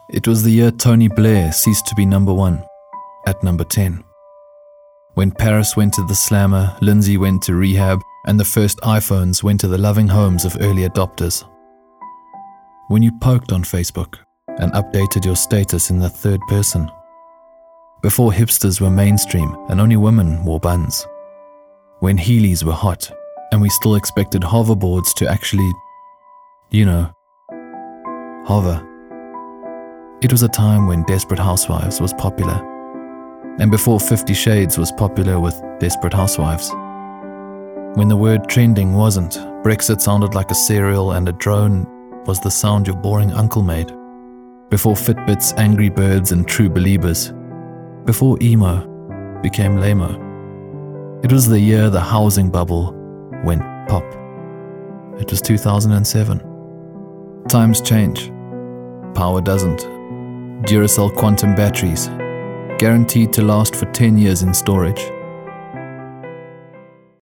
It was the year Tony Blair ceased to be number one, at number 10. When Paris went to the slammer, Lindsay went to rehab, and the first iPhones went to the loving homes of early adopters. When you poked on Facebook and updated your status in the third person. Before hipsters were mainstream and only women wore buns. When Heelys were hot and we still expected hoverboards to actually, hover. It was a time when Desperate Housewives was popular, and before 50 Shades was popular with Desperate Housewives. When the word trending wasn't, Brexit sounded like a cereal and a drone was the sound your boring uncle made. Before Fitbits, Angry Birds and True Believers. Before emo became lame-o. It was the year the housing bubble went pop. It was 2007. Times change. Power doesn't. Duracell quantum batteries, guaranteed to last for 10 years in storage.